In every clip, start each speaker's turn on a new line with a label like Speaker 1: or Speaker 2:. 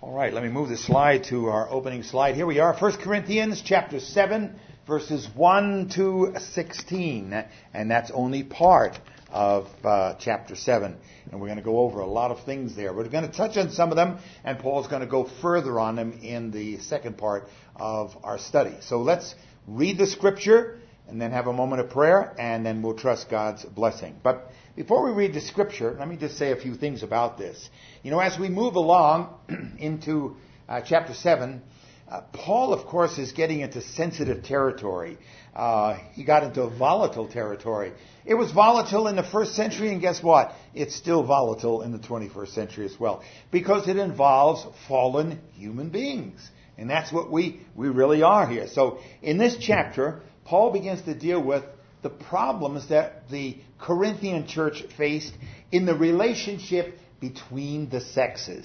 Speaker 1: All right, let me move the slide to our opening slide. Here we are, 1 Corinthians chapter 7, verses 1 to 16. And that's only part of chapter 7. And we're going to go over a lot of things there. We're going to touch on some of them, and Paul's going to go further on them in the second part of our study. So let's read the scripture, and then have a moment of prayer, and then we'll trust God's blessing. But before we read the scripture, let me just say a few things about this. You know, as we move along into chapter 7, Paul, of course, is getting into sensitive territory. He got into volatile territory. It was volatile in the first century, and guess what? It's still volatile in the 21st century as well, because it involves fallen human beings. And that's what we really are here. So in this chapter, Paul begins to deal with the problems that the Corinthian church faced in the relationship between the sexes.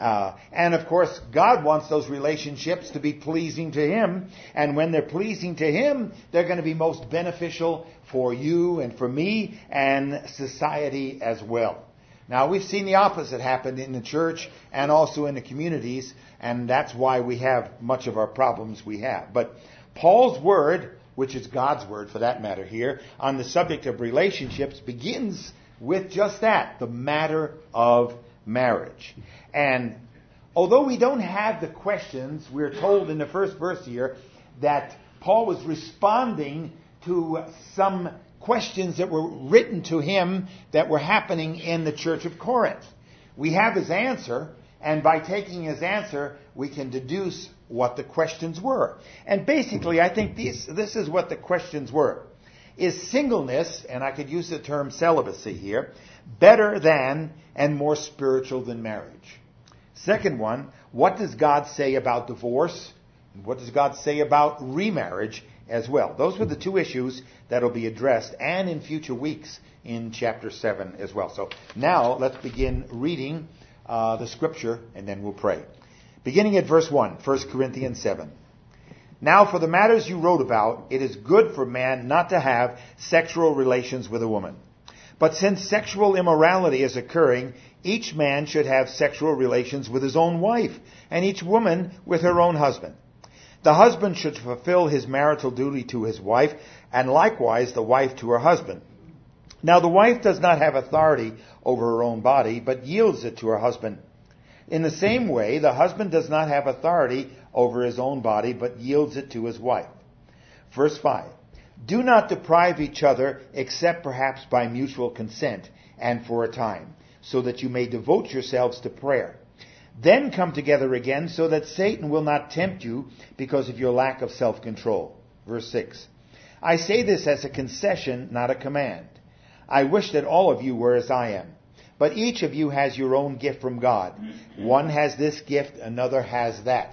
Speaker 1: And of course, God wants those relationships to be pleasing to Him. And when they're pleasing to Him, they're going to be most beneficial for you and for me and society as well. Now, we've seen the opposite happen in the church and also in the communities, and that's why we have much of our problems we have. But Paul's word, which is God's word for that matter here, on the subject of relationships begins with just that, the matter of marriage. And although we don't have the questions, we're told in the first verse here that Paul was responding to some questions that were written to him that were happening in the church of Corinth. We have his answer, and by taking his answer, we can deduce what the questions were. And basically, I think this is what the questions were. Is singleness, and I could use the term celibacy here, better than and more spiritual than marriage? Second one, what does God say about divorce? And what does God say about remarriage as well? Those were the two issues that will be addressed, and in future weeks in chapter 7 as well. So now let's begin reading the scripture, and then we'll pray. Beginning at verse 1, 1 Corinthians 7. Now for the matters you wrote about, it is good for man not to have sexual relations with a woman. But since sexual immorality is occurring, each man should have sexual relations with his own wife, and each woman with her own husband. The husband should fulfill his marital duty to his wife, and likewise the wife to her husband. Now the wife does not have authority over her own body, but yields it to her husband. In the same way, the husband does not have authority over his own body, but yields it to his wife. Verse 5. Do not deprive each other, except perhaps by mutual consent, and for a time, so that you may devote yourselves to prayer. Then come together again, so that Satan will not tempt you because of your lack of self-control. Verse 6. I say this as a concession, not a command. I wish that all of you were as I am. But each of you has your own gift from God. One has this gift, another has that.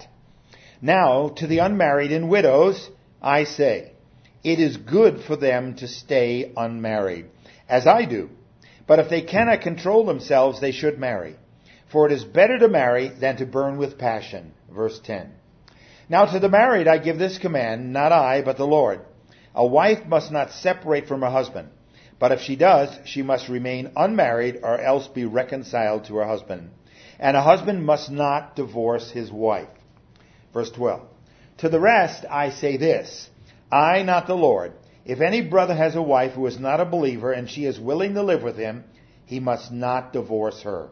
Speaker 1: Now, to the unmarried and widows, I say, it is good for them to stay unmarried, as I do. But if they cannot control themselves, they should marry. For it is better to marry than to burn with passion. Verse 10. Now to the married I give this command, not I, but the Lord. A wife must not separate from her husband. But if she does, she must remain unmarried or else be reconciled to her husband. And a husband must not divorce his wife. Verse 12. To the rest I say this, I, not the Lord. If any brother has a wife who is not a believer and she is willing to live with him, he must not divorce her.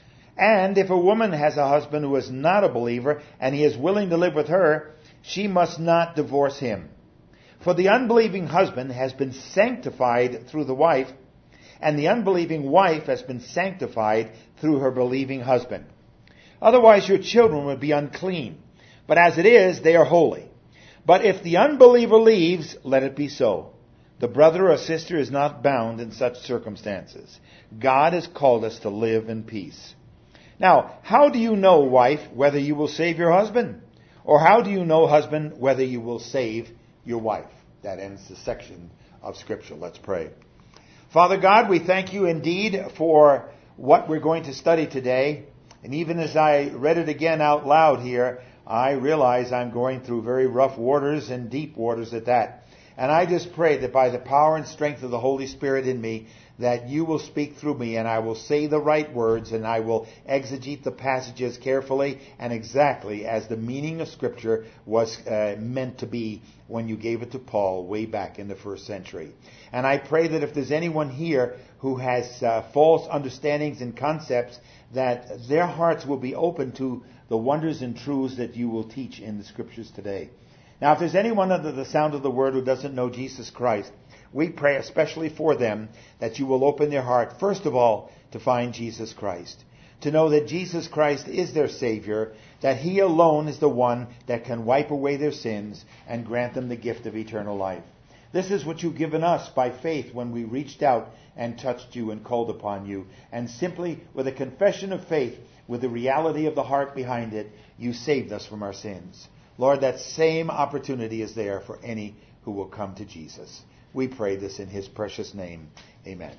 Speaker 1: And if a woman has a husband who is not a believer and he is willing to live with her, she must not divorce him. For the unbelieving husband has been sanctified through the wife, and the unbelieving wife has been sanctified through her believing husband. Otherwise your children would be unclean, but as it is, they are holy. But if the unbeliever leaves, let it be so. The brother or sister is not bound in such circumstances. God has called us to live in peace. Now, how do you know, wife, whether you will save your husband? Or how do you know, husband, whether you will save your wife? That ends the section of Scripture. Let's pray. Father God, we thank you indeed for what we're going to study today. And even as I read it again out loud here, I realize I'm going through very rough waters and deep waters at that. And I just pray that by the power and strength of the Holy Spirit in me, that you will speak through me, and I will say the right words, and I will exegete the passages carefully and exactly as the meaning of Scripture was meant to be when you gave it to Paul way back in the first century. And I pray that if there's anyone here who has false understandings and concepts, that their hearts will be open to the wonders and truths that you will teach in the Scriptures today. Now, if there's anyone under the sound of the word who doesn't know Jesus Christ, we pray especially for them that you will open their heart, first of all, to find Jesus Christ. To know that Jesus Christ is their Savior, that He alone is the one that can wipe away their sins and grant them the gift of eternal life. This is what you've given us by faith when we reached out and touched you and called upon you. And simply with a confession of faith, with the reality of the heart behind it, you saved us from our sins. Lord, that same opportunity is there for any who will come to Jesus. We pray this in His precious name. Amen.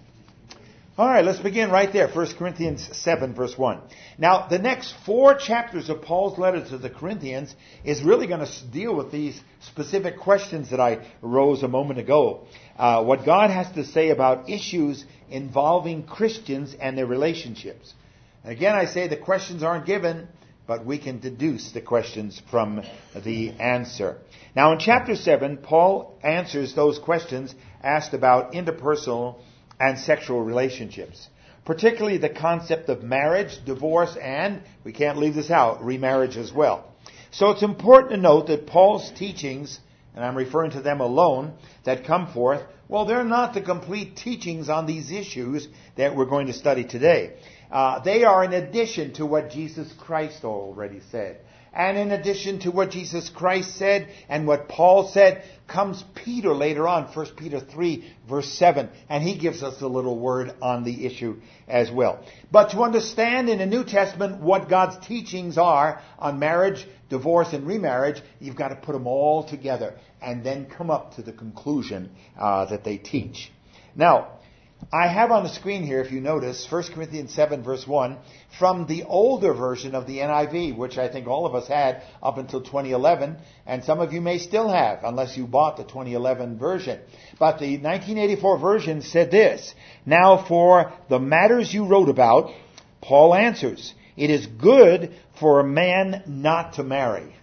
Speaker 1: All right, let's begin right there. 1 Corinthians 7, verse 1. Now, the next 4 chapters of Paul's letter to the Corinthians is really going to deal with these specific questions that I rose a moment ago. What God has to say about issues involving Christians and their relationships. And again, I say the questions aren't given, but we can deduce the questions from the answer. Now, in chapter 7, Paul answers those questions asked about interpersonal and sexual relationships, particularly the concept of marriage, divorce, and, we can't leave this out, remarriage as well. So it's important to note that Paul's teachings, and I'm referring to them alone, that come forth, well, they're not the complete teachings on these issues that we're going to study today. They are in addition to what Jesus Christ already said. And in addition to what Jesus Christ said and what Paul said, comes Peter later on, 1 Peter 3, verse 7. And he gives us a little word on the issue as well. But to understand in the New Testament what God's teachings are on marriage, divorce, and remarriage, you've got to put them all together and then come up to the conclusion that they teach. Now, I have on the screen here, if you notice, 1 Corinthians 7, verse 1, from the older version of the NIV, which I think all of us had up until 2011, and some of you may still have, unless you bought the 2011 version. But the 1984 version said this: "Now for the matters you wrote about," Paul answers, "it is good for a man not to marry."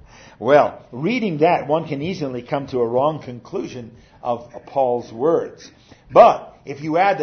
Speaker 1: Well, reading that, one can easily come to a wrong conclusion of Paul's words. But if you add the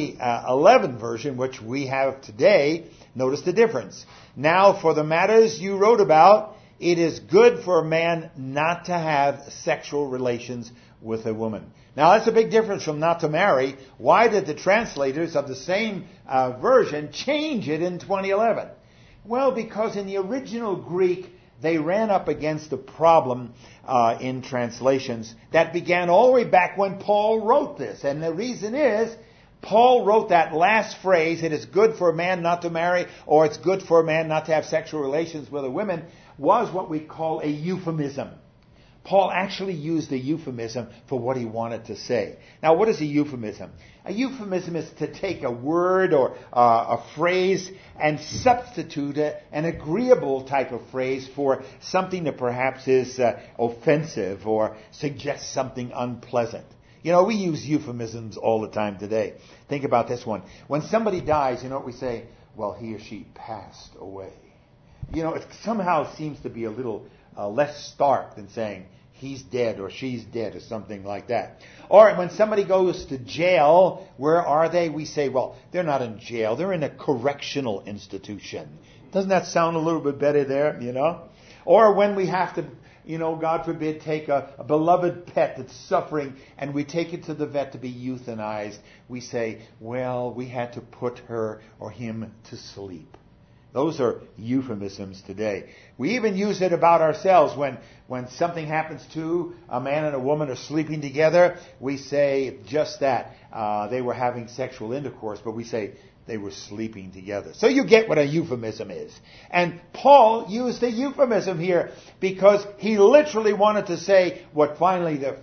Speaker 1: 2011 version, which we have today, notice the difference. "Now, for the matters you wrote about, it is good for a man not to have sexual relations with a woman." Now, that's a big difference from not to marry. Why did the translators of the same version change it in 2011? Well, because in the original Greek, they ran up against a problem in translations that began all the way back when Paul wrote this. And the reason is, Paul wrote that last phrase, "it is good for a man not to marry," or "it's good for a man not to have sexual relations with a woman," was what we call a euphemism. Paul actually used a euphemism for what he wanted to say. Now, what is a euphemism? A euphemism is to take a word or a phrase and substitute an agreeable type of phrase for something that perhaps is offensive or suggests something unpleasant. You know, we use euphemisms all the time today. Think about this one. When somebody dies, you know what we say? Well, he or she passed away. You know, it somehow seems to be a little less stark than saying he's dead or she's dead or something like that. Or when somebody goes to jail, where are they? We say, well, they're not in jail. They're in a correctional institution. Doesn't that sound a little bit better there, you know? Or when we have to, you know, God forbid, take a beloved pet that's suffering and we take it to the vet to be euthanized, we say, well, we had to put her or him to sleep. Those are euphemisms today. We even use it about ourselves. When something happens to a man and a woman are sleeping together, we say just that. They were having sexual intercourse, but we say they were sleeping together. So you get what a euphemism is. And Paul used a euphemism here because he literally wanted to say what finally the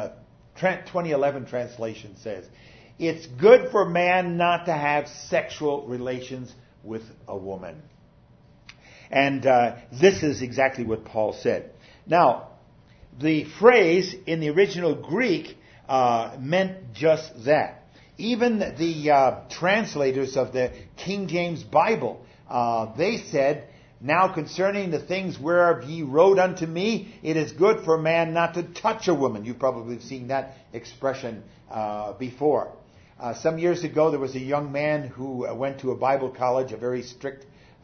Speaker 1: 2011 translation says. It's good for man not to have sexual relations with a woman. And this is exactly what Paul said. Now, the phrase in the original Greek meant just that. Even the translators of the King James Bible, they said, "Now concerning the things whereof ye wrote unto me, it is good for a man not to touch a woman." You've probably seen that expression before. Some years ago, there was a young man who went to a Bible college, a very strict,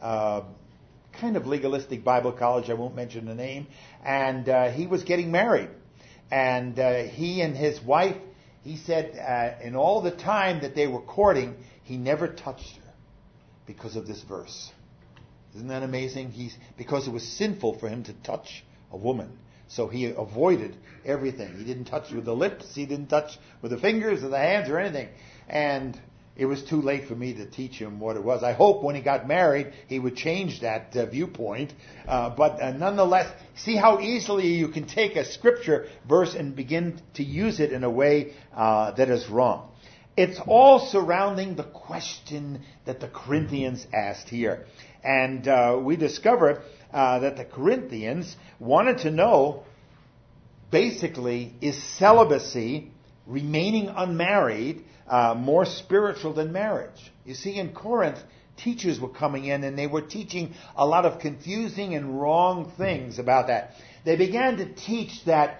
Speaker 1: kind of legalistic Bible college. I won't mention the name. And he was getting married. And he and his wife, he said, in all the time that they were courting, he never touched her because of this verse. Isn't that amazing? Because it was sinful for him to touch a woman. So he avoided everything. He didn't touch with the lips. He didn't touch with the fingers or the hands or anything. And it was too late for me to teach him what it was. I hope when he got married, he would change that viewpoint. But nonetheless, see how easily you can take a scripture verse and begin to use it in a way that is wrong. It's all surrounding the question that the Corinthians asked here. And we discover that the Corinthians wanted to know, basically, is celibacy, remaining unmarried, more spiritual than marriage? You see, in Corinth, teachers were coming in and they were teaching a lot of confusing and wrong things about that. They began to teach that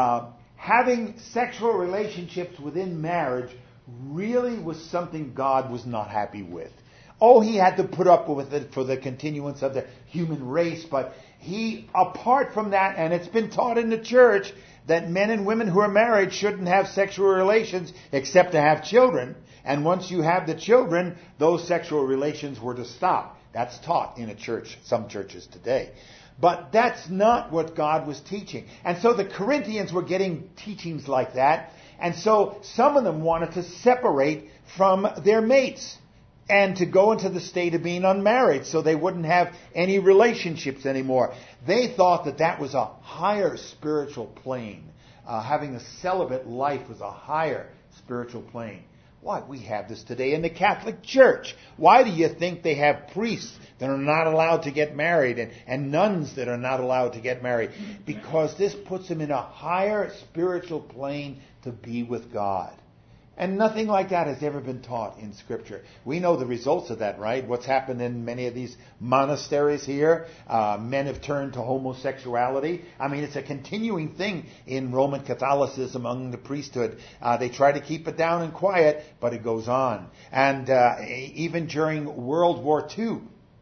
Speaker 1: having sexual relationships within marriage really was something God was not happy with. Oh, he had to put up with it for the continuance of the human race, but apart from that, and it's been taught in the church that men and women who are married shouldn't have sexual relations except to have children. And once you have the children, those sexual relations were to stop. That's taught in a church, some churches today. But that's not what God was teaching. And so the Corinthians were getting teachings like that. And so some of them wanted to separate from their mates and to go into the state of being unmarried so they wouldn't have any relationships anymore. They thought that that was a higher spiritual plane. Having a celibate life was a higher spiritual plane. Why? We have this today in the Catholic Church. Why do you think they have priests that are not allowed to get married and nuns that are not allowed to get married? Because this puts them in a higher spiritual plane to be with God. And nothing like that has ever been taught in Scripture. We know the results of that, right? What's happened in many of these monasteries here. Men have turned to homosexuality. I mean, it's a continuing thing in Roman Catholicism among the priesthood. They try to keep it down and quiet, but it goes on. And even during World War II,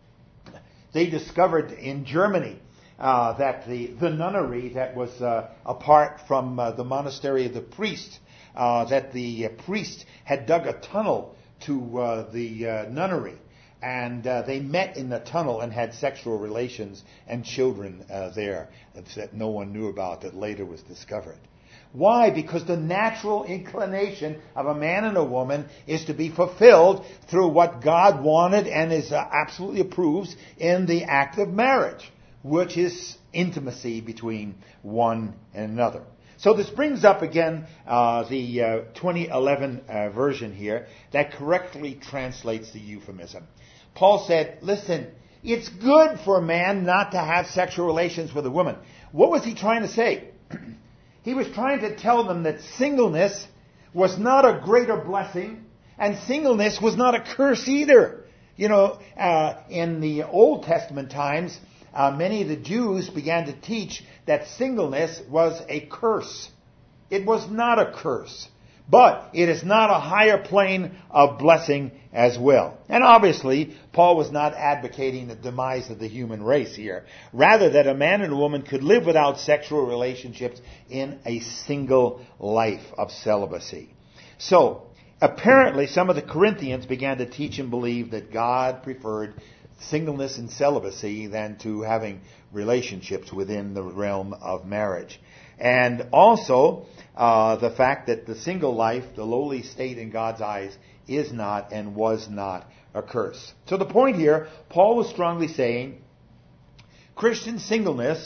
Speaker 1: they discovered in Germany that the nunnery that was apart from the monastery of the priests, that the priest had dug a tunnel to the nunnery. And they met in the tunnel and had sexual relations and children there that no one knew about, that later was discovered. Why? Because the natural inclination of a man and a woman is to be fulfilled through what God wanted and is absolutely approves in the act of marriage, which is intimacy between one and another. So this brings up again the 2011 version here that correctly translates the euphemism. Paul said, listen, it's good for a man not to have sexual relations with a woman. What was he trying to say? He was trying to tell them that singleness was not a greater blessing, and singleness was not a curse either. You know, in the Old Testament times, many of the Jews began to teach that singleness was a curse. It was not a curse, but it is not a higher plane of blessing as well. And obviously, Paul was not advocating the demise of the human race here. Rather, that a man and a woman could live without sexual relationships in a single life of celibacy. So, apparently, some of the Corinthians began to teach and believe that God preferred singleness and celibacy than to having relationships within the realm of marriage. And also, the fact that the single life, the lowly state in God's eyes, is not and was not a curse. So the point here, Paul was strongly saying, Christian singleness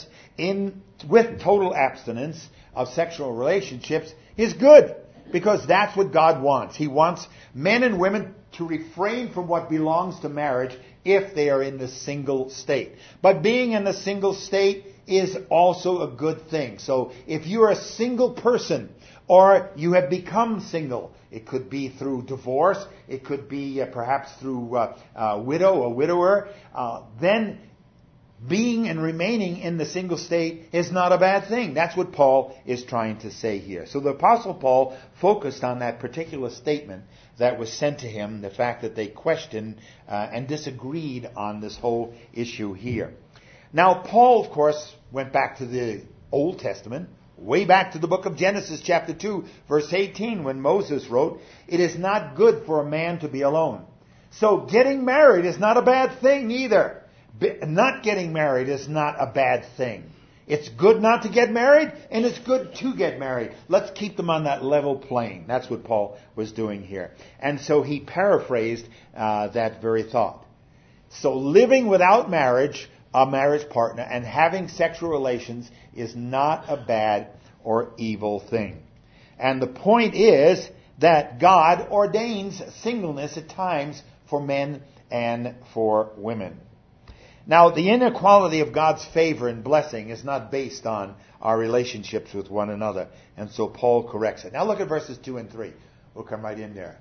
Speaker 1: with total abstinence of sexual relationships is good, because that's what God wants. He wants men and women to refrain from what belongs to marriage if they are in the single state. But being in the single state is also a good thing. So if you're a single person or you have become single. It could be through divorce. It could be perhaps through widow or widower. Then being and remaining in the single state is not a bad thing. That's what Paul is trying to say here. So the Apostle Paul focused on that particular statement that was sent to him, the fact that they questioned and disagreed on this whole issue here. Now, Paul, of course, went back to the Old Testament, way back to the book of Genesis chapter 2, verse 18, when Moses wrote, "It is not good for a man to be alone." So getting married is not a bad thing either. Not getting married is not a bad thing. It's good not to get married, and it's good to get married. Let's keep them on that level plane. That's what Paul was doing here. And so he paraphrased that very thought. So living without marriage, a marriage partner, and having sexual relations is not a bad or evil thing. And the point is that God ordains singleness at times for men and for women. Now, the inequality of God's favor and blessing is not based on our relationships with one another. And so Paul corrects it. Now look at verses 2 and 3. We'll come right in there.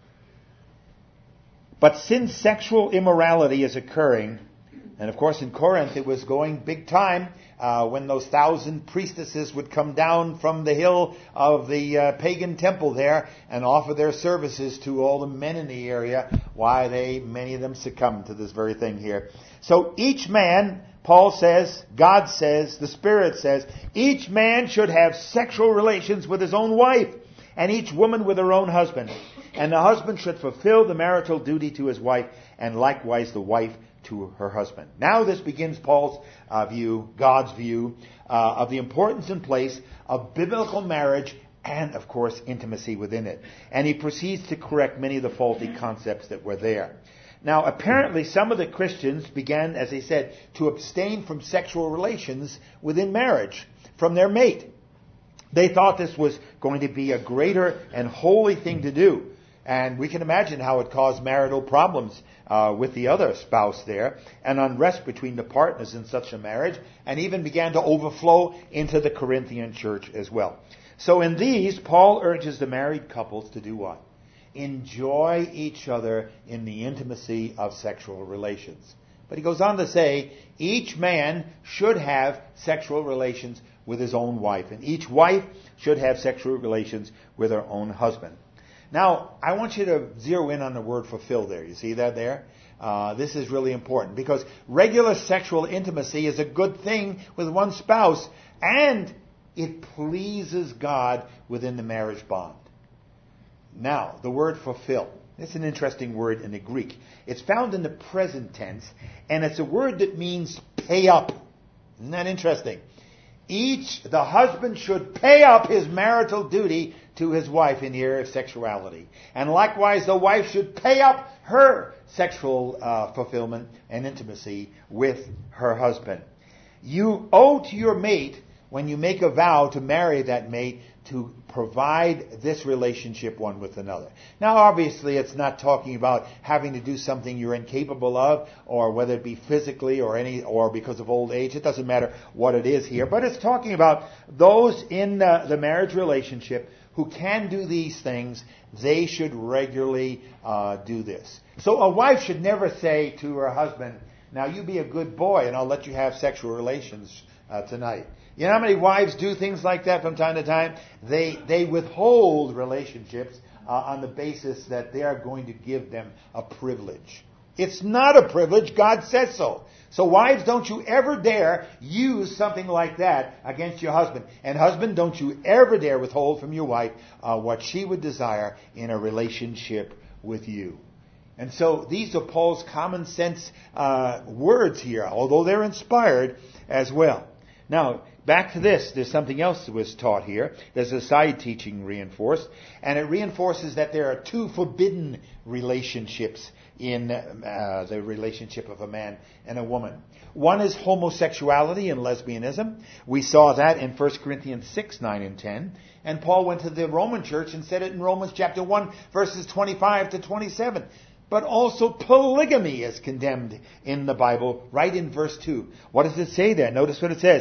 Speaker 1: But since sexual immorality is occurring, and of course in Corinth it was going big time when those 1,000 priestesses would come down from the hill of the pagan temple there and offer their services to all the men in the area. Why many of them succumbed to this very thing here. So each man, Paul says, God says, the Spirit says, each man should have sexual relations with his own wife, and each woman with her own husband. And the husband should fulfill the marital duty to his wife, and likewise the wife to her husband. Now this begins Paul's view, God's view, of the importance and place of biblical marriage and, of course, intimacy within it. And he proceeds to correct many of the faulty concepts that were there. Now, apparently some of the Christians began, as I said, to abstain from sexual relations within marriage from their mate. They thought this was going to be a greater and holy thing to do. And we can imagine how it caused marital problems with the other spouse there, and unrest between the partners in such a marriage, and even began to overflow into the Corinthian church as well. So in these, Paul urges the married couples to do what? Enjoy each other in the intimacy of sexual relations. But he goes on to say, each man should have sexual relations with his own wife, and each wife should have sexual relations with her own husband. Now, I want you to zero in on the word fulfill there. You see that there? This is really important because regular sexual intimacy is a good thing with one spouse, and it pleases God within the marriage bond. Now, the word fulfill. It's an interesting word in the Greek. It's found in the present tense, and it's a word that means pay up. Isn't that interesting? The husband should pay up his marital duty to his wife in the area of sexuality. And likewise, the wife should pay up her sexual fulfillment and intimacy with her husband. You owe to your mate, when you make a vow to marry that mate, to provide this relationship one with another. Now, obviously, it's not talking about having to do something you're incapable of, or whether it be physically or because of old age. It doesn't matter what it is here. But it's talking about those in the marriage relationship who can do these things. They should regularly do this. So a wife should never say to her husband, "Now you be a good boy and I'll let you have sexual relations tonight." You know how many wives do things like that from time to time? They withhold relationships on the basis that they are going to give them a privilege. It's not a privilege. God says so. So wives, don't you ever dare use something like that against your husband. And husband, don't you ever dare withhold from your wife what she would desire in a relationship with you. And so these are Paul's common sense words here, although they're inspired as well. Now, back to this, there's something else that was taught here. There's a side teaching reinforced, and it reinforces that there are two forbidden relationships in the relationship of a man and a woman. One is homosexuality and lesbianism. We saw that in 1 Corinthians 6, 9, and 10. And Paul went to the Roman church and said it in Romans chapter 1, verses 25 to 27. But also polygamy is condemned in the Bible, right in verse 2. What does it say there? Notice what it says.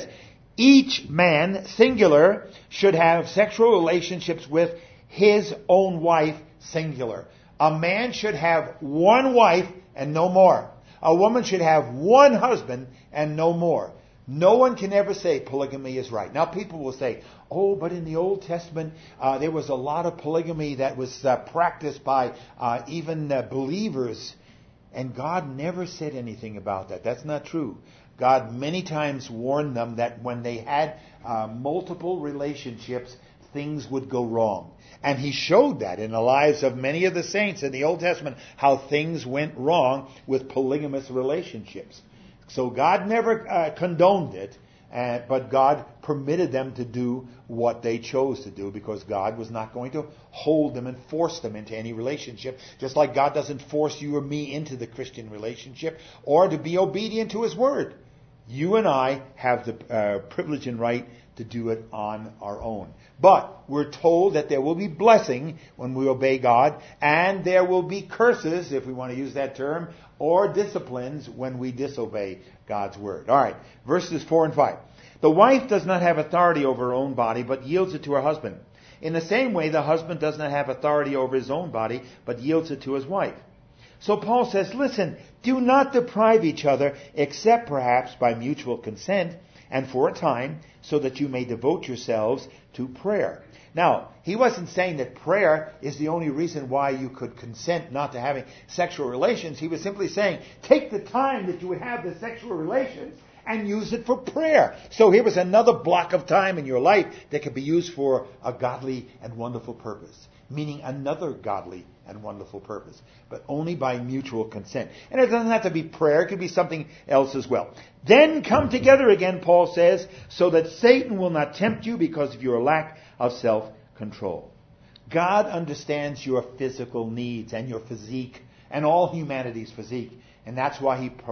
Speaker 1: Each man, singular, should have sexual relationships with his own wife, singular. A man should have one wife and no more. A woman should have one husband and no more. No one can ever say polygamy is right. Now people will say, oh, but in the Old Testament, there was a lot of polygamy that was practiced by even believers. And God never said anything about that. That's not true. God many times warned them that when they had multiple relationships, things would go wrong. And He showed that in the lives of many of the saints in the Old Testament, how things went wrong with polygamous relationships. So God never condoned it, but God permitted them to do what they chose to do, because God was not going to hold them and force them into any relationship, just like God doesn't force you or me into the Christian relationship or to be obedient to His Word. You and I have the privilege and right to do it on our own. But we're told that there will be blessing when we obey God, and there will be curses, if we want to use that term, or disciplines when we disobey God's Word. All right, verses 4 and 5. The wife does not have authority over her own body, but yields it to her husband. In the same way, the husband does not have authority over his own body, but yields it to his wife. So Paul says, listen, do not deprive each other, except perhaps by mutual consent, and for a time, so that you may devote yourselves to prayer. Now, he wasn't saying that prayer is the only reason why you could consent not to having sexual relations. He was simply saying, take the time that you would have the sexual relations and use it for prayer. So here was another block of time in your life that could be used for a godly and wonderful purpose. Meaning another godly and wonderful purpose, but only by mutual consent. And it doesn't have to be prayer, it could be something else as well. Then come together again, Paul says, so that Satan will not tempt you because of your lack of self-control. God understands your physical needs and your physique and all humanity's physique. And that's why He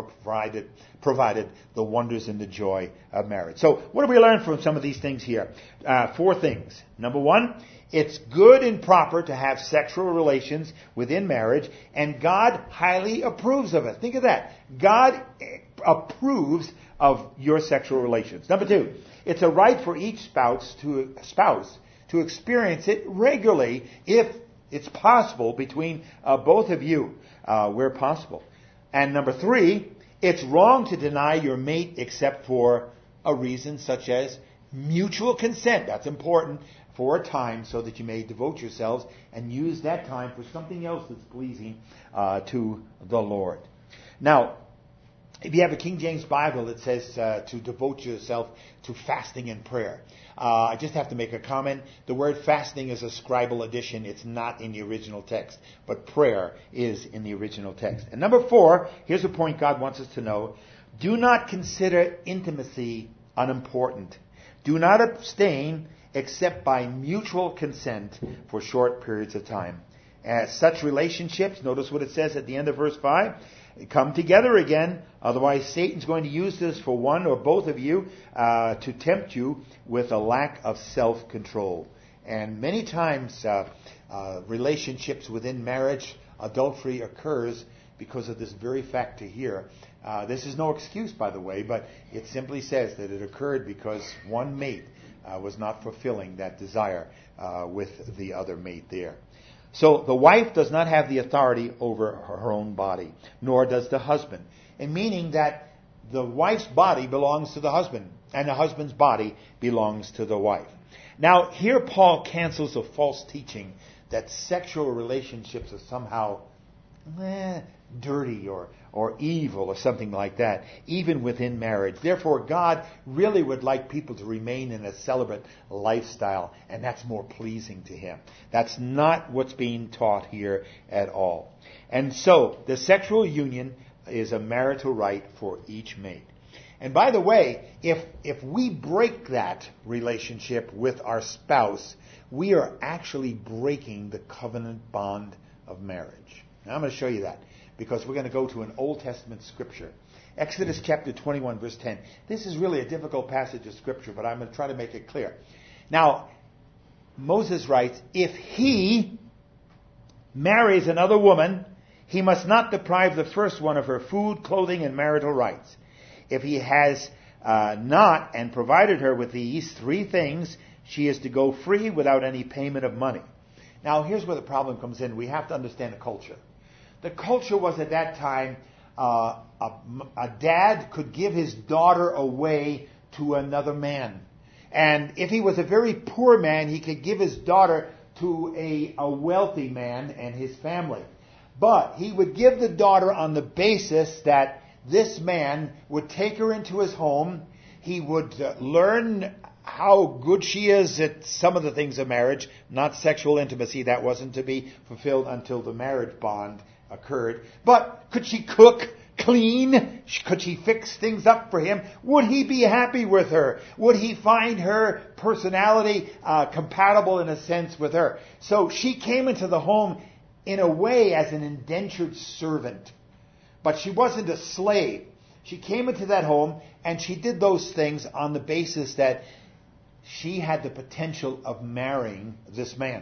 Speaker 1: provided the wonders and the joy of marriage. So what do we learn from some of these things here? 4 things. Number 1, it's good and proper to have sexual relations within marriage, and God highly approves of it. Think of that. God approves of your sexual relations. Number 2, it's a right for each spouse to experience it regularly if it's possible between both of you, where possible. And number 3, it's wrong to deny your mate except for a reason such as mutual consent. That's important, for a time, so that you may devote yourselves and use that time for something else that's pleasing to the Lord. Now, if you have a King James Bible, it says to devote yourself to fasting and prayer. I just have to make a comment. The word fasting is a scribal addition. It's not in the original text, but prayer is in the original text. And number 4, here's a point God wants us to know. Do not consider intimacy unimportant. Do not abstain except by mutual consent for short periods of time. As such relationships, notice what it says at the end of verse 5, come together again, otherwise Satan's going to use this for one or both of you to tempt you with a lack of self-control. And many times relationships within marriage, adultery occurs because of this very factor here. This is no excuse, by the way, but it simply says that it occurred because one mate was not fulfilling that desire with the other mate there. So the wife does not have the authority over her own body, nor does the husband. And meaning that the wife's body belongs to the husband, and the husband's body belongs to the wife. Now, here Paul cancels a false teaching that sexual relationships are somehow dirty or evil or something like that, even within marriage. Therefore, God really would like people to remain in a celibate lifestyle, and that's more pleasing to Him. That's not what's being taught here at all. And so, the sexual union is a marital right for each mate. And by the way, if we break that relationship with our spouse, we are actually breaking the covenant bond of marriage. Now I'm going to show you that, because we're going to go to an Old Testament scripture. Exodus chapter 21, verse 10. This is really a difficult passage of scripture, but I'm going to try to make it clear. Now, Moses writes, if he marries another woman, he must not deprive the first one of her food, clothing, and marital rights. If he has not, and provided her with these three things, she is to go free without any payment of money. Now, here's where the problem comes in. We have to understand the culture. The culture was at that time, a dad could give his daughter away to another man. And if he was a very poor man, he could give his daughter to a wealthy man and his family. But he would give the daughter on the basis that this man would take her into his home. He would learn how good she is at some of the things of marriage, not sexual intimacy. That wasn't to be fulfilled until the marriage bond occurred. But could she cook, clean? Could she fix things up for him? Would he be happy with her? Would he find her personality compatible in a sense with her? So she came into the home in a way as an indentured servant. But she wasn't a slave. She came into that home and she did those things on the basis that she had the potential of marrying this man.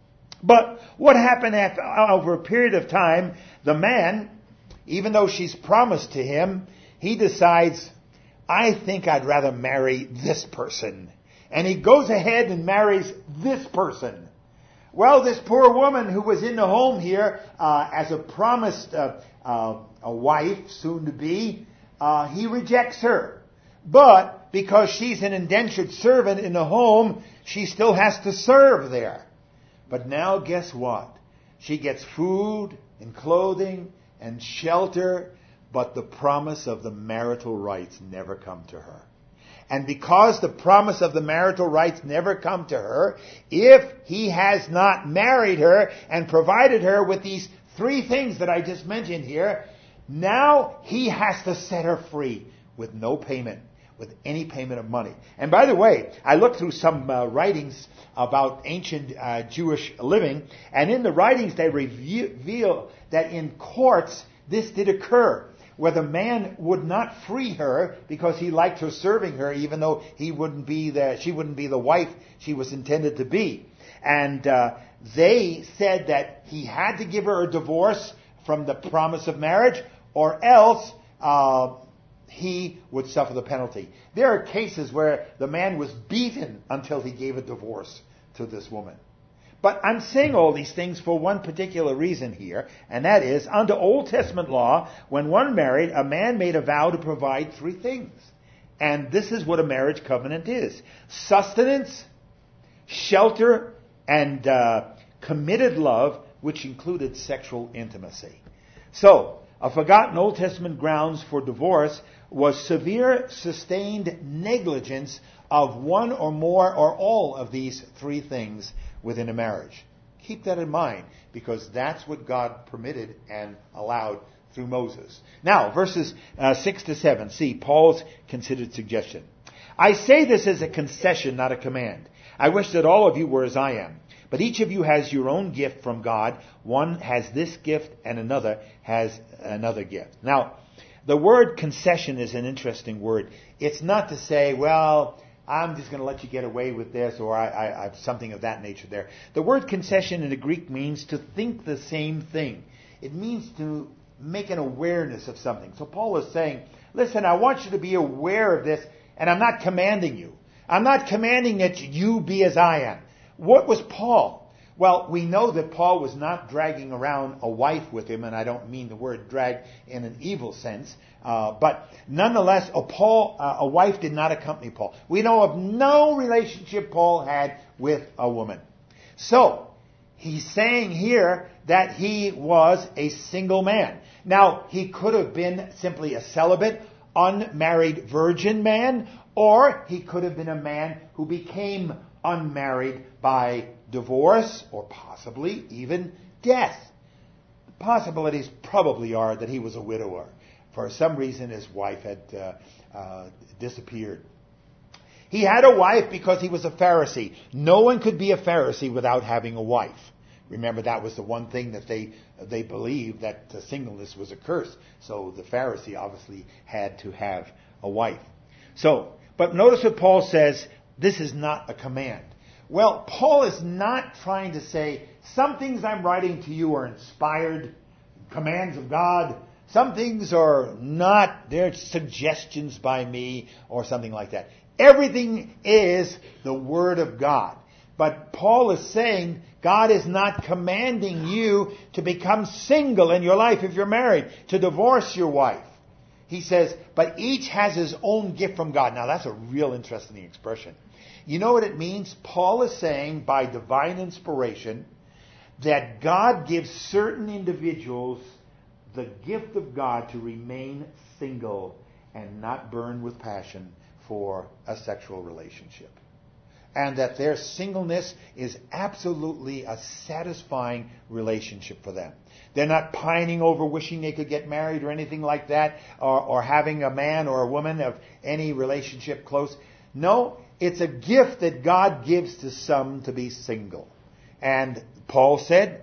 Speaker 1: But what happened over a period of time, the man, even though she's promised to him, he decides, I think I'd rather marry this person. And he goes ahead and marries this person. Well, this poor woman who was in the home here as a promised a wife, soon to be, he rejects her. But because she's an indentured servant in the home, she still has to serve there. But now guess what? She gets food and clothing and shelter, but the promise of the marital rights never come to her. And because the promise of the marital rights never come to her, if he has not married her and provided her with these three things that I just mentioned here, now he has to set her free with no payment, with any payment of money. And by the way, I looked through some writings about ancient Jewish living, and in the writings they reveal that in courts this did occur, where the man would not free her because he liked her serving her, even though she wouldn't be the wife she was intended to be. And they said that he had to give her a divorce from the promise of marriage, or else he would suffer the penalty. There are cases where the man was beaten until he gave a divorce to this woman. But I'm saying all these things for one particular reason here, and that is, under Old Testament law, when one married, a man made a vow to provide three things. And this is what a marriage covenant is: sustenance, shelter, and committed love, which included sexual intimacy. So, a forgotten Old Testament grounds for divorce was severe, sustained negligence of one or more or all of these three things within a marriage. Keep that in mind, because that's what God permitted and allowed through Moses. Now, verses 6 to 7. See, Paul's considered suggestion. I say this as a concession, not a command. I wish that all of you were as I am. But each of you has your own gift from God. One has this gift and another has another gift. Now, the word concession is an interesting word. It's not to say, well, I'm just going to let you get away with this, or I have something of that nature there. The word concession in the Greek means to think the same thing. It means to make an awareness of something. So Paul is saying, listen, I want you to be aware of this, and I'm not commanding you. I'm not commanding that you be as I am. What was Paul? Well, we know that Paul was not dragging around a wife with him, and I don't mean the word drag in an evil sense, but nonetheless, a wife did not accompany Paul. We know of no relationship Paul had with a woman. So, he's saying here that he was a single man. Now, he could have been simply a celibate, unmarried virgin man, or he could have been a man who became unmarried by divorce, or possibly even death. The possibilities probably are that he was a widower. For some reason, his wife had disappeared. He had a wife because he was a Pharisee. No one could be a Pharisee without having a wife. Remember, that was the one thing that they believed, that singleness was a curse. So the Pharisee obviously had to have a wife. So, but notice what Paul says, this is not a command. Well, Paul is not trying to say, some things I'm writing to you are inspired, commands of God, Some things are not, they're suggestions by me or something like that. Everything is the Word of God. But Paul is saying God is not commanding you to become single in your life if you're married, to divorce your wife. He says, but each has his own gift from God. Now that's a real interesting expression. You know what it means? Paul is saying by divine inspiration that God gives certain individuals the gift of God to remain single and not burn with passion for a sexual relationship. And that their singleness is absolutely a satisfying relationship for them. They're not pining over wishing they could get married or anything like that, or having a man or a woman of any relationship close. No, it's a gift that God gives to some to be single. And Paul said,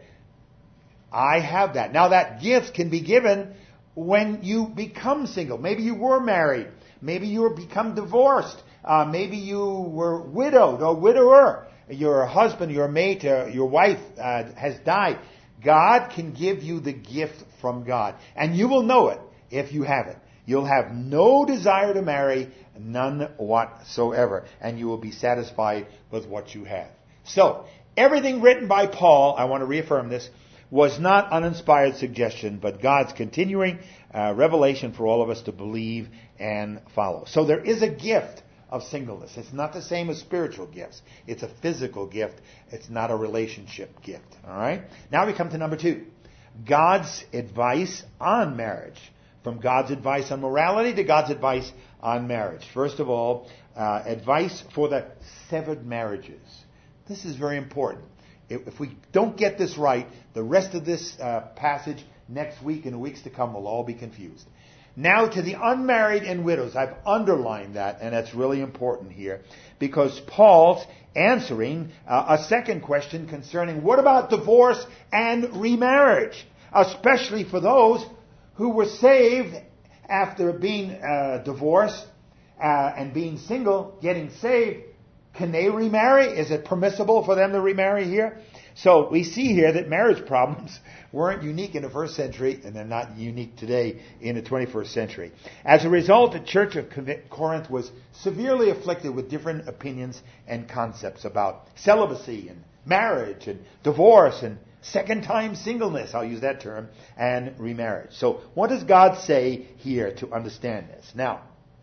Speaker 1: I have that. Now that gift can be given when you become single. Maybe you were married. Maybe you become divorced. Maybe you were widowed or widower. Your husband, your mate, your wife has died. God can give you the gift from God. And you will know it if you have it. You'll have no desire to marry, none whatsoever. And you will be satisfied with what you have. So, everything written by Paul, I want to reaffirm this, was not uninspired suggestion, but God's continuing revelation for all of us to believe and follow. So there is a gift of singleness. It's not the same as spiritual gifts. It's a physical gift. It's not a relationship gift. All right? Now we come to number 2. God's advice on marriage. From God's advice on morality to God's advice on marriage. First of all, advice for the severed marriages. This is very important. If we don't get this right, the rest of this passage next week and the weeks to come will all be confused. Now to the unmarried and widows. I've underlined that, and that's really important here, because Paul's answering a second question concerning what about divorce and remarriage, especially for those who were saved after being divorced and being single, getting saved. Can they remarry? Is it permissible for them to remarry here? So we see here that marriage problems weren't unique in the first century, and they're not unique today in the 21st century. As a result, the church of Corinth was severely afflicted with different opinions and concepts about celibacy and marriage and divorce and second-time singleness, I'll use that term, and remarriage. So what does God say here to understand this? Now,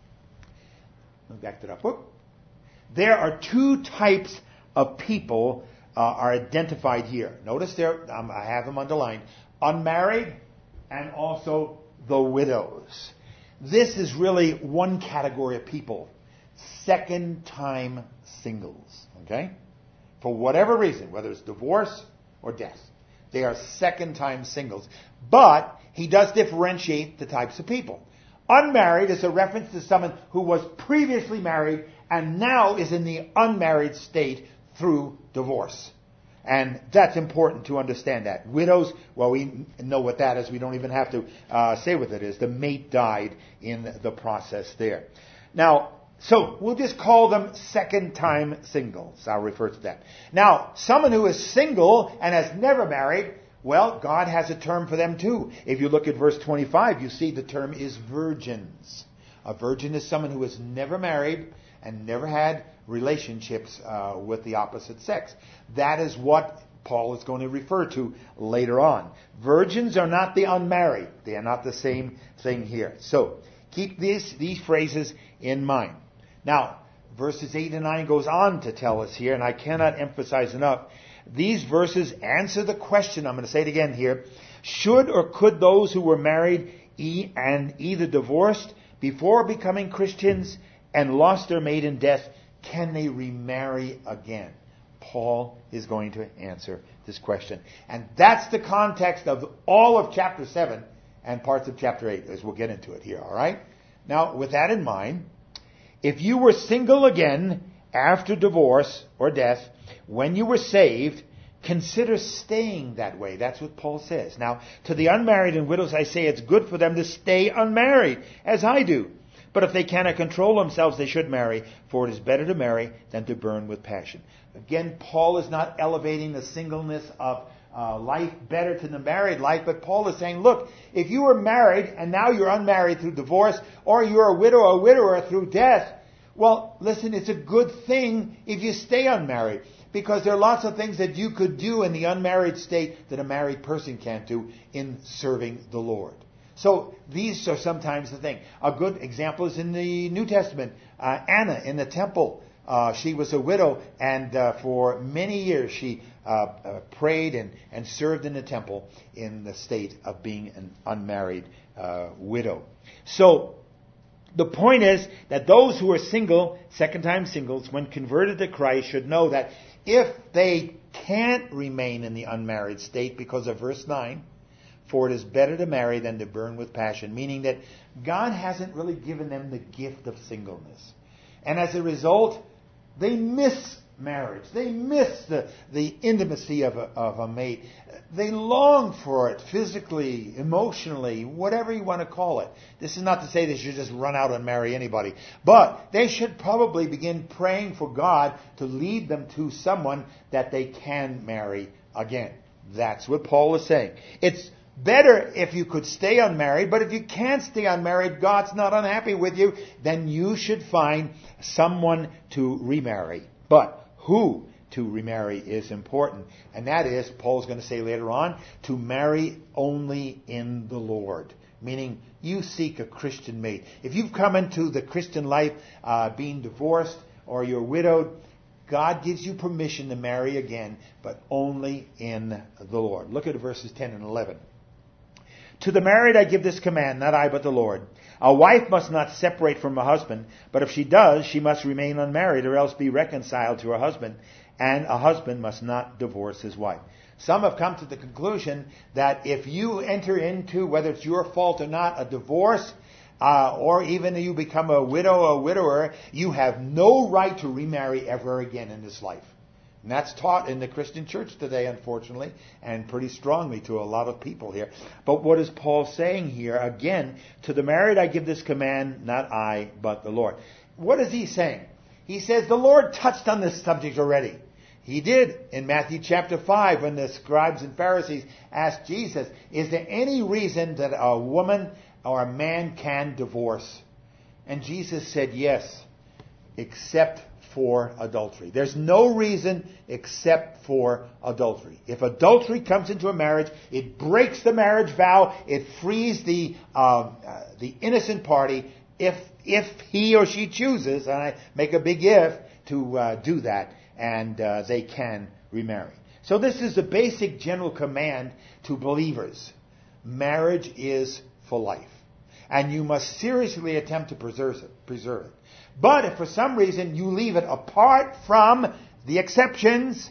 Speaker 1: back to that book. There are 2 types of people are identified here. Notice there, I have them underlined. Unmarried and also the widows. This is really one category of people. Second-time singles. Okay? For whatever reason, whether it's divorce or death. They are second-time singles. But he does differentiate the types of people. Unmarried is a reference to someone who was previously married and now is in the unmarried state through divorce. And that's important to understand that. Widows, well, we know what that is. We don't even have to say what it is. The mate died in the process there. Now, so we'll just call them second-time singles. I'll refer to that. Now, someone who is single and has never married, well, God has a term for them too. If you look at verse 25, you see the term is virgins. A virgin is someone who has never married and never had relationships with the opposite sex. That is what Paul is going to refer to later on. Virgins are not the unmarried. They are not the same thing here. So, keep these phrases in mind. Now, verses 8 and 9 goes on to tell us here, and I cannot emphasize enough, these verses answer the question, I'm going to say it again here, should or could those who were married and either divorced before becoming Christians and lost their mate in death, can they remarry again? Paul is going to answer this question. And that's the context of all of chapter 7 and parts of chapter 8, as we'll get into it here, all right? Now, with that in mind, if you were single again after divorce or death, when you were saved, consider staying that way. That's what Paul says. Now, to the unmarried and widows, I say it's good for them to stay unmarried, as I do. But if they cannot control themselves, they should marry, for it is better to marry than to burn with passion. Again, Paul is not elevating the singleness of life better to the married life. But Paul is saying, look, if you were married and now you're unmarried through divorce, or you're a widow or a widower through death, well, listen, it's a good thing if you stay unmarried. Because there are lots of things that you could do in the unmarried state that a married person can't do in serving the Lord. So these are sometimes the thing. A good example is in the New Testament. Anna in the temple. She was a widow, and for many years she prayed and served in the temple in the state of being an unmarried widow. So the point is that those who are single, second-time singles, when converted to Christ, should know that if they can't remain in the unmarried state because of verse 9, for it is better to marry than to burn with passion, meaning that God hasn't really given them the gift of singleness. And as a result, they miss marriage. They miss the intimacy of a mate. They long for it physically, emotionally, whatever you want to call it. This is not to say they should just run out and marry anybody. But they should probably begin praying for God to lead them to someone that they can marry again. That's what Paul is saying. It's better if you could stay unmarried, but if you can't stay unmarried, God's not unhappy with you, then you should find someone to remarry. But who to remarry is important. And that is, Paul's going to say later on, to marry only in the Lord. Meaning, you seek a Christian mate. If you've come into the Christian life being divorced or you're widowed, God gives you permission to marry again, but only in the Lord. Look at verses 10 and 11. To the married I give this command, not I but the Lord. A wife must not separate from her husband, but if she does, she must remain unmarried or else be reconciled to her husband, and a husband must not divorce his wife. Some have come to the conclusion that if you enter into, whether it's your fault or not, a divorce, or even you become a widow or a widower, you have no right to remarry ever again in this life. And that's taught in the Christian church today, unfortunately, and pretty strongly to a lot of people here. But what is Paul saying here? Again, to the married I give this command, not I, but the Lord. What is he saying? He says the Lord touched on this subject already. He did in Matthew chapter 5 when the scribes and Pharisees asked Jesus, is there any reason that a woman or a man can divorce? And Jesus said yes, except for adultery. There's no reason except for adultery. If adultery comes into a marriage, it breaks the marriage vow, it frees the innocent party if he or she chooses, and I make a big if, to do that, and they can remarry. So this is the basic general command to believers. Marriage is for life. And you must seriously attempt to preserve it. But if for some reason you leave it apart from the exceptions,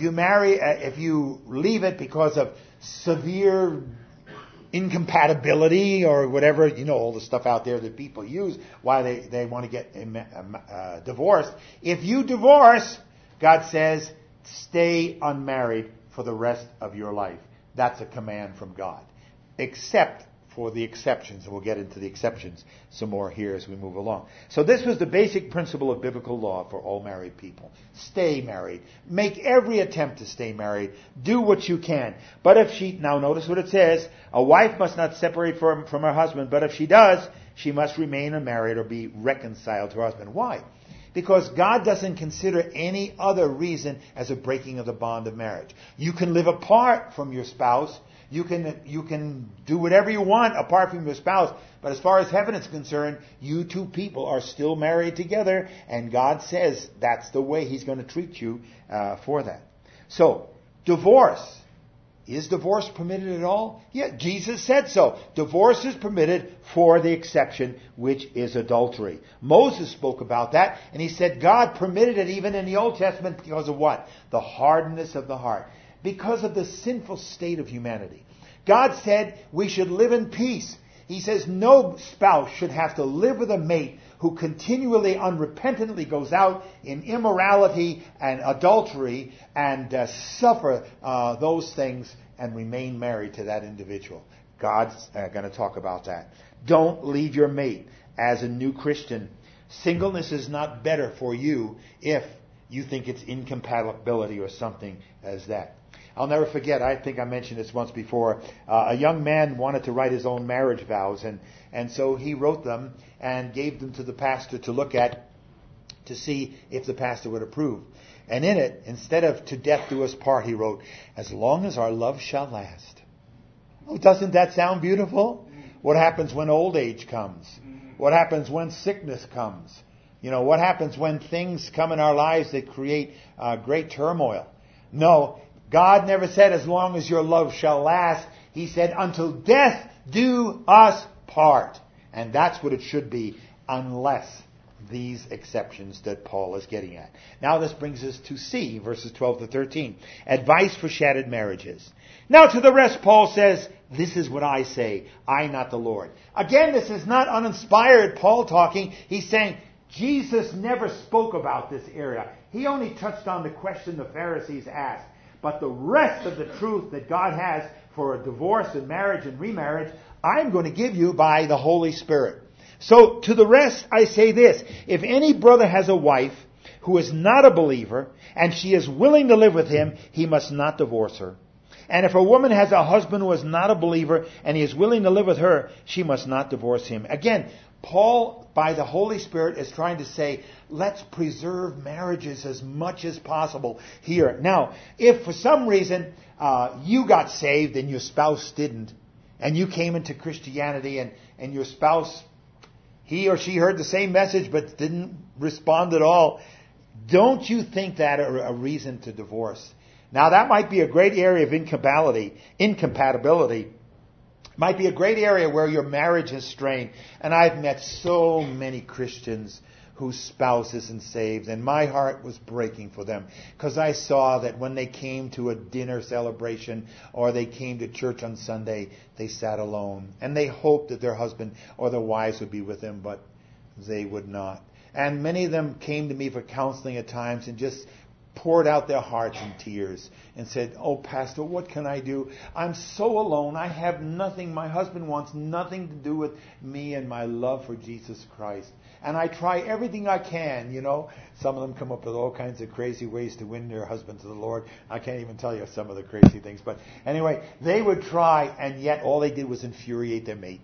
Speaker 1: if you leave it because of severe incompatibility or whatever, all the stuff out there that people use why they want to get divorced. If you divorce, God says, stay unmarried for the rest of your life. That's a command from God. Except for the exceptions, and we'll get into the exceptions some more here as we move along. So this was the basic principle of biblical law for all married people. Stay married. Make every attempt to stay married. Do what you can. But if she, now notice what it says, a wife must not separate from her husband, but if she does, she must remain unmarried or be reconciled to her husband. Why? Because God doesn't consider any other reason as a breaking of the bond of marriage. You can live apart from your spouse. You can do whatever you want apart from your spouse. But as far as heaven is concerned, you two people are still married together. And God says that's the way He's going to treat you for that. So, divorce. Is divorce permitted at all? Yeah, Jesus said so. Divorce is permitted for the exception, which is adultery. Moses spoke about that, and he said God permitted it even in the Old Testament because of what? The hardness of the heart. Because of the sinful state of humanity. God said we should live in peace. He says no spouse should have to live with a mate who continually, unrepentantly goes out in immorality and adultery and suffer those things and remain married to that individual. God's going to talk about that. Don't leave your mate as a new Christian. Singleness is not better for you if you think it's incompatibility or something as that. I'll never forget, I think I mentioned this once before, a young man wanted to write his own marriage vows, and so he wrote them and gave them to the pastor to look at to see if the pastor would approve. And in it, instead of "to death do us part," he wrote, "as long as our love shall last." Oh, doesn't that sound beautiful? What happens when old age comes? What happens when sickness comes? What happens when things come in our lives that create great turmoil? No, God never said, "as long as your love shall last." He said, "until death do us part." And that's what it should be, unless these exceptions that Paul is getting at. Now this brings us to C, verses 12 to 13. Advice for shattered marriages. Now to the rest, Paul says, "This is what I say, I, not the Lord." Again, this is not uninspired Paul talking. He's saying, Jesus never spoke about this area. He only touched on the question the Pharisees asked. But the rest of the truth that God has for a divorce and marriage and remarriage, I'm going to give you by the Holy Spirit. So, to the rest, I say this. If any brother has a wife who is not a believer, and she is willing to live with him, he must not divorce her. And if a woman has a husband who is not a believer, and he is willing to live with her, she must not divorce him. Again, Paul, by the Holy Spirit, is trying to say, let's preserve marriages as much as possible here. Now, if for some reason you got saved and your spouse didn't, and you came into Christianity and your spouse, he or she heard the same message but didn't respond at all, don't you think that a reason to divorce? Now, that might be a great area of incompatibility. Might be a great area where your marriage is strained. And I've met so many Christians whose spouse isn't saved, and my heart was breaking for them, because I saw that when they came to a dinner celebration or they came to church on Sunday, they sat alone, and they hoped that their husband or their wives would be with them, but they would not. And many of them came to me for counseling at times and just poured out their hearts in tears and said, "Oh, Pastor, what can I do? I'm so alone. I have nothing. My husband wants nothing to do with me and my love for Jesus Christ. And I try everything I can, Some of them come up with all kinds of crazy ways to win their husband to the Lord. I can't even tell you some of the crazy things. But anyway, they would try, and yet all they did was infuriate their mate.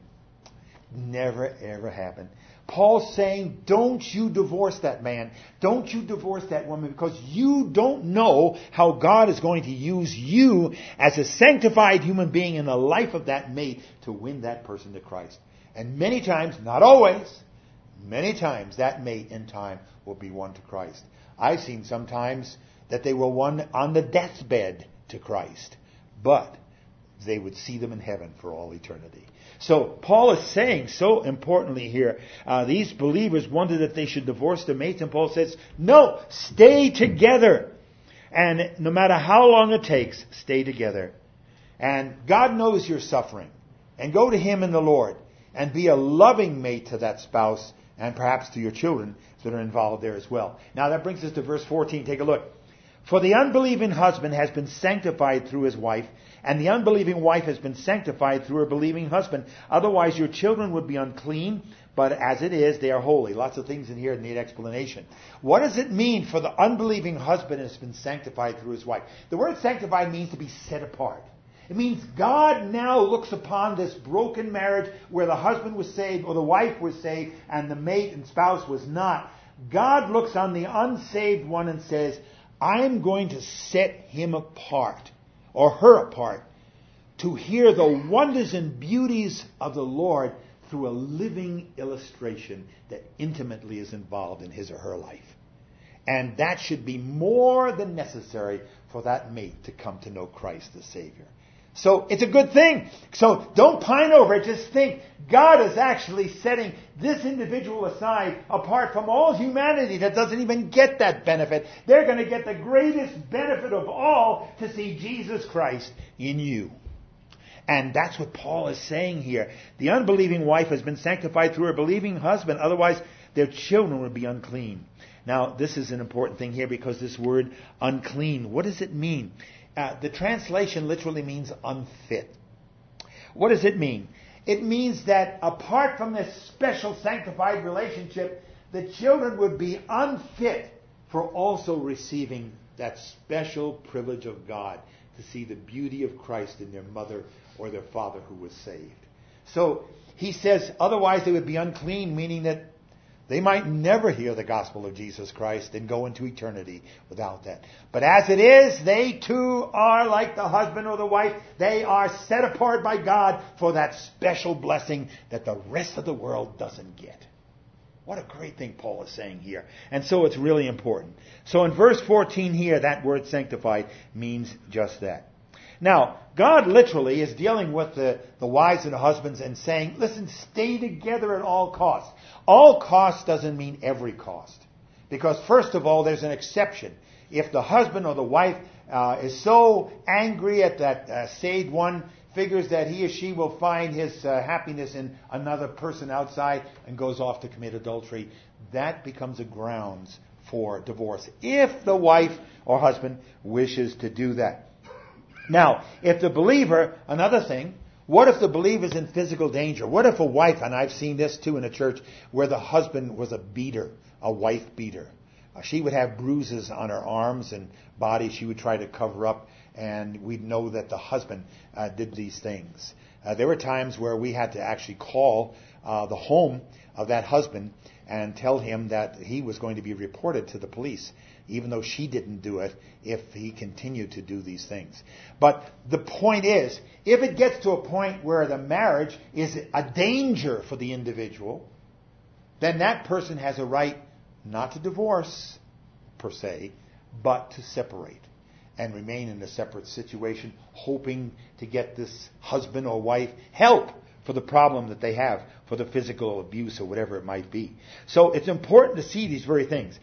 Speaker 1: Never, ever happened. Paul's saying, don't you divorce that man. Don't you divorce that woman, because you don't know how God is going to use you as a sanctified human being in the life of that mate to win that person to Christ. And many times, not always, many times that mate in time will be won to Christ. I've seen sometimes that they were won on the deathbed to Christ, but they would see them in heaven for all eternity. So Paul is saying so importantly here, these believers wondered that they should divorce their mates, and Paul says, no, stay together. And no matter how long it takes, stay together. And God knows you're suffering. And go to Him in the Lord and be a loving mate to that spouse and perhaps to your children that are involved there as well. Now that brings us to verse 14. Take a look. For the unbelieving husband has been sanctified through his wife, and the unbelieving wife has been sanctified through her believing husband. Otherwise your children would be unclean, but as it is, they are holy. Lots of things in here that need explanation. What does it mean for the unbelieving husband has been sanctified through his wife? The word sanctified means to be set apart. It means God now looks upon this broken marriage where the husband was saved or the wife was saved and the mate and spouse was not. God looks on the unsaved one and says, I'm going to set him apart, or her apart, to hear the wonders and beauties of the Lord through a living illustration that intimately is involved in his or her life. And that should be more than necessary for that mate to come to know Christ the Savior. So it's a good thing. So don't pine over it. Just think, God is actually setting this individual aside apart from all humanity that doesn't even get that benefit. They're going to get the greatest benefit of all, to see Jesus Christ in you. And that's what Paul is saying here. The unbelieving wife has been sanctified through her believing husband. Otherwise, their children would be unclean. Now, this is an important thing here, because this word unclean, what does it mean? The translation literally means unfit. What does it mean? It means that apart from this special sanctified relationship, the children would be unfit for also receiving that special privilege of God to see the beauty of Christ in their mother or their father who was saved. So he says, otherwise they would be unclean, meaning that they might never hear the gospel of Jesus Christ and go into eternity without that. But as it is, they too are like the husband or the wife. They are set apart by God for that special blessing that the rest of the world doesn't get. What a great thing Paul is saying here. And so it's really important. So in verse 14 here, that word sanctified means just that. Now, God literally is dealing with the wives and the husbands and saying, listen, stay together at all costs. All costs doesn't mean every cost. Because first of all, there's an exception. If the husband or the wife is so angry at that saved one, figures that he or she will find his happiness in another person outside and goes off to commit adultery, that becomes a grounds for divorce. If the wife or husband wishes to do that. Now, if the believer, another thing, what if the believer's in physical danger? What if a wife, and I've seen this too in a church, where the husband was a beater, a wife beater. She would have bruises on her arms and body she would try to cover up, and we'd know that the husband did these things. There were times where we had to actually call the home of that husband and tell him that he was going to be reported to the police, even though she didn't do it, if he continued to do these things. But the point is, if it gets to a point where the marriage is a danger for the individual, then that person has a right not to divorce, per se, but to separate and remain in a separate situation, hoping to get this husband or wife help for the problem that they have, for the physical abuse or whatever it might be. So it's important to see these very things.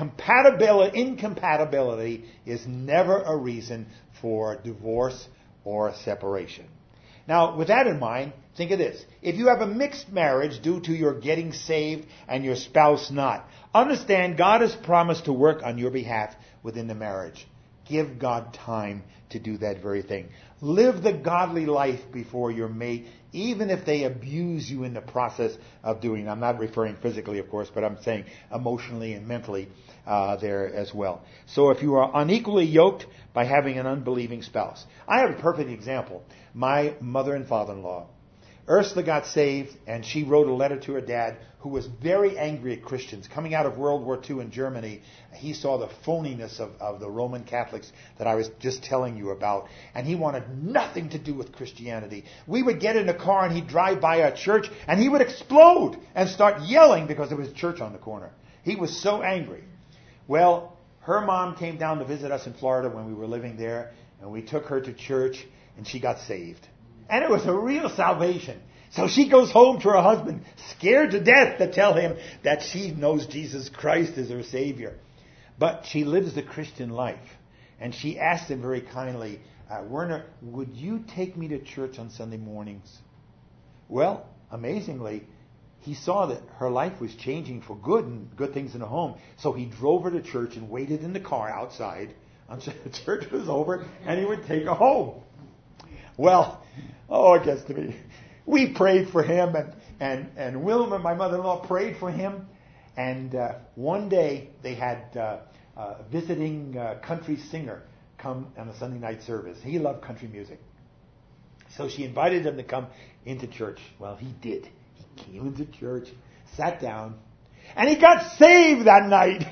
Speaker 1: Incompatibility is never a reason for divorce or separation. Now, with that in mind, think of this. If you have a mixed marriage due to your getting saved and your spouse not, understand God has promised to work on your behalf within the marriage. Give God time to do that very thing. Live the godly life before your mate, even if they abuse you in the process of doing it. I'm not referring physically, of course, but I'm saying emotionally and mentally there as well. So if you are unequally yoked by having an unbelieving spouse. I have a perfect example. My mother and father-in-law. Ursula got saved, and she wrote a letter to her dad, who was very angry at Christians. Coming out of World War II in Germany, he saw the phoniness of the Roman Catholics that I was just telling you about, and he wanted nothing to do with Christianity. We would get in a car, and he'd drive by our church, and he would explode and start yelling because there was a church on the corner. He was so angry. Well, her mom came down to visit us in Florida when we were living there, and we took her to church, and she got saved. And it was a real salvation. So she goes home to her husband, scared to death to tell him that she knows Jesus Christ as her Savior. But she lives the Christian life. And she asked him very kindly, Werner, would you take me to church on Sunday mornings? Well, amazingly, he saw that her life was changing for good and good things in the home. So he drove her to church and waited in the car outside until the church was over, and he would take her home. Well, it gets to be. We prayed for him, and Wilma, my mother-in-law, prayed for him. And one day they had a visiting country singer come on a Sunday night service. He loved country music. So she invited him to come into church. Well, he did. He came into church, sat down, and he got saved that night.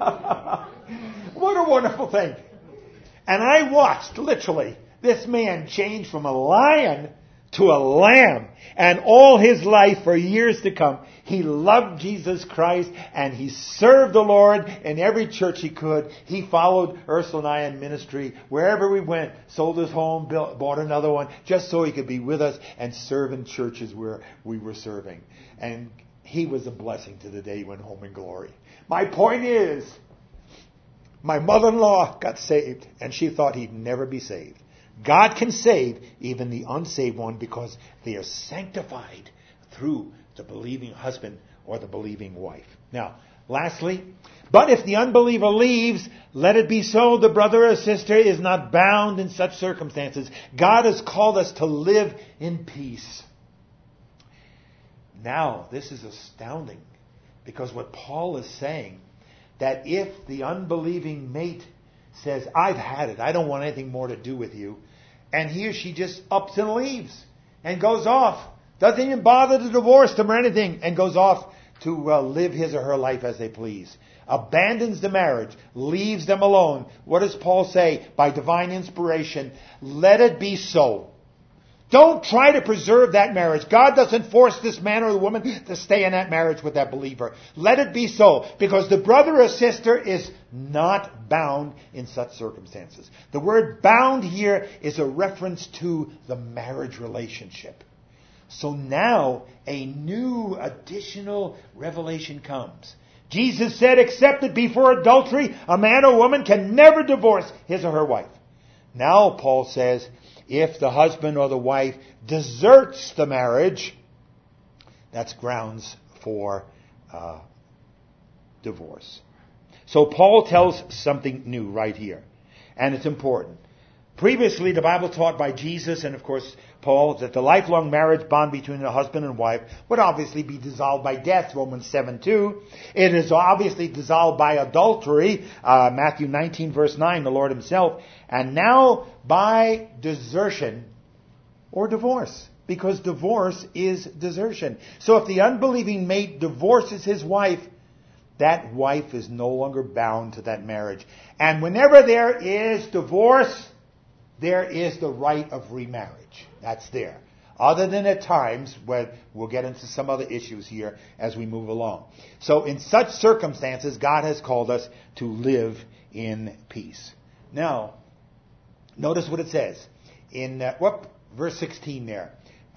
Speaker 1: What a wonderful thing. And I watched, literally, this man changed from a lion to a lamb. And all his life for years to come, he loved Jesus Christ and he served the Lord in every church he could. He followed Ursula and I in ministry wherever we went, sold his home, bought another one, just so he could be with us and serve in churches where we were serving. And he was a blessing to the day he went home in glory. My point is, my mother-in-law got saved and she thought he'd never be saved. God can save even the unsaved one because they are sanctified through the believing husband or the believing wife. Now, lastly, but if the unbeliever leaves, let it be so. The brother or sister is not bound in such circumstances. God has called us to live in peace. Now, this is astounding because what Paul is saying, that if the unbelieving mate says, I've had it. I don't want anything more to do with you. And he or she just ups and leaves and goes off. Doesn't even bother to divorce them or anything, and goes off to live his or her life as they please. Abandons the marriage, leaves them alone. What does Paul say? By divine inspiration, let it be so. Don't try to preserve that marriage. God doesn't force this man or the woman to stay in that marriage with that believer. Let it be so, because the brother or sister is not bound in such circumstances. The word bound here is a reference to the marriage relationship. So now a new additional revelation comes. Jesus said, except it be for adultery, a man or woman can never divorce his or her wife. Now Paul says, if the husband or the wife deserts the marriage, that's grounds for divorce. So Paul tells something new right here, and it's important. Previously, the Bible taught by Jesus and, of course, Paul, that the lifelong marriage bond between a husband and wife would obviously be dissolved by death, Romans 7:2. It is obviously dissolved by adultery, Matthew 19, verse 9, the Lord himself. And now by desertion or divorce, because divorce is desertion. So if the unbelieving mate divorces his wife, that wife is no longer bound to that marriage. And whenever there is divorce, there is the right of remarriage. That's there. Other than at times when we'll get into some other issues here as we move along. So in such circumstances, God has called us to live in peace. Now, notice what it says in verse 16 there.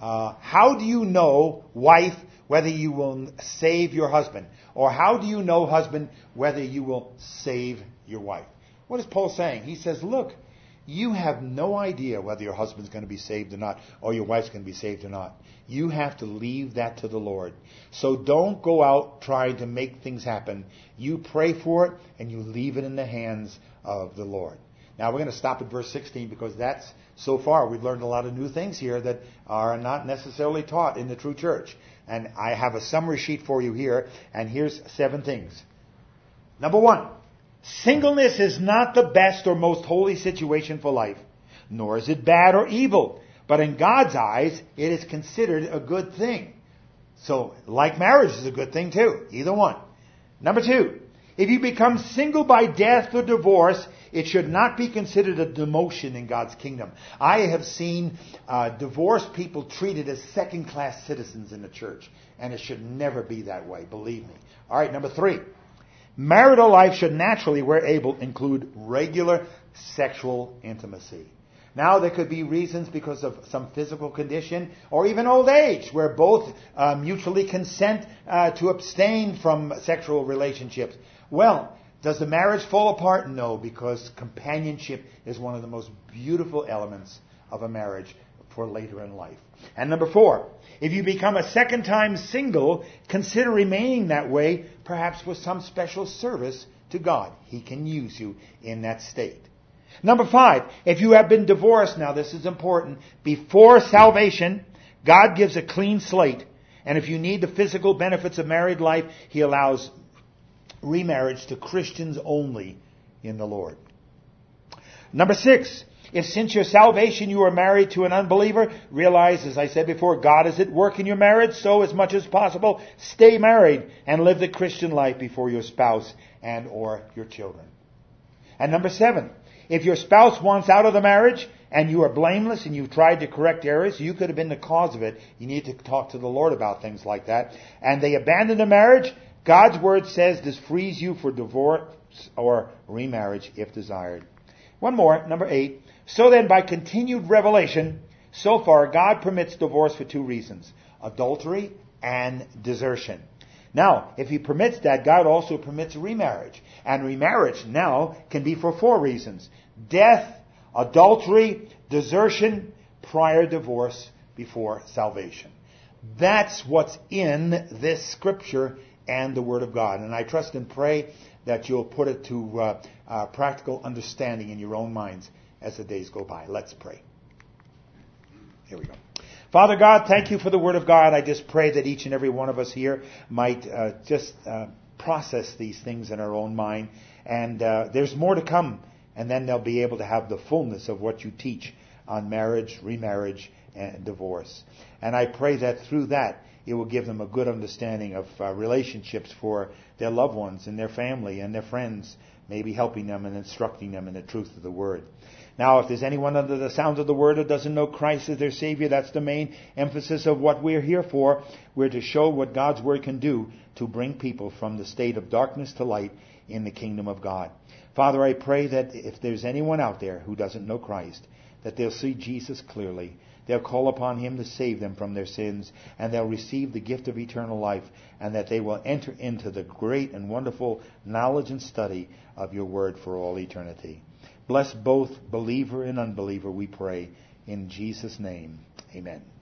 Speaker 1: How do you know, wife, whether you will save your husband? Or how do you know, husband, whether you will save your wife? What is Paul saying? He says, look, you have no idea whether your husband's going to be saved or not, or your wife's going to be saved or not. You have to leave that to the Lord. So don't go out trying to make things happen. You pray for it, and you leave it in the hands of the Lord. Now we're going to stop at verse 16, because that's, so far, we've learned a lot of new things here that are not necessarily taught in the true church. And I have a summary sheet for you here, and here's 7 things. Number 1. Singleness is not the best or most holy situation for life, nor is it bad or evil. But in God's eyes, it is considered a good thing. So, like marriage is a good thing too. Either one. Number 2, if you become single by death or divorce, it should not be considered a demotion in God's kingdom. I have seen divorced people treated as second-class citizens in the church, and it should never be that way, believe me. All right, number 3. Marital life should naturally, where able, include regular sexual intimacy. Now, there could be reasons because of some physical condition or even old age where both mutually consent to abstain from sexual relationships. Well, does the marriage fall apart? No, because companionship is one of the most beautiful elements of a marriage for later in life. And number 4, if you become a second time single, consider remaining that way, perhaps with some special service to God. He can use you in that state. Number 5, if you have been divorced, now this is important, before salvation, God gives a clean slate. And if you need the physical benefits of married life, He allows remarriage to Christians only in the Lord. Number 6, if since your salvation you are married to an unbeliever, realize, as I said before, God is at work in your marriage, so as much as possible, stay married and live the Christian life before your spouse and or your children. And number 7, if your spouse wants out of the marriage and you are blameless and you've tried to correct errors, you could have been the cause of it. You need to talk to the Lord about things like that. And they abandon the marriage, God's word says this frees you for divorce or remarriage if desired. One more, number 8. So then, by continued revelation, so far God permits divorce for 2 reasons: adultery and desertion. Now, if He permits that, God also permits remarriage. And remarriage now can be for 4 reasons: death, adultery, desertion, prior divorce, before salvation. That's what's in this scripture and the Word of God. And I trust and pray that you'll put it to practical understanding in your own minds as the days go by. Let's pray. Here we go. Father God, thank you for the Word of God. I just pray that each and every one of us here might just process these things in our own mind. And there's more to come And then they'll be able to have the fullness of what you teach on marriage, remarriage, and divorce. And I pray that through that, it will give them a good understanding of relationships for their loved ones and their family and their friends, maybe helping them and instructing them in the truth of the Word. Now, if there's anyone under the sound of the Word who doesn't know Christ as their Savior, that's the main emphasis of what we're here for. We're to show what God's Word can do to bring people from the state of darkness to light in the kingdom of God. Father, I pray that if there's anyone out there who doesn't know Christ, that they'll see Jesus clearly. They'll call upon Him to save them from their sins, and they'll receive the gift of eternal life, and that they will enter into the great and wonderful knowledge and study of Your Word for all eternity. Bless both believer and unbeliever, we pray, in Jesus' name. Amen.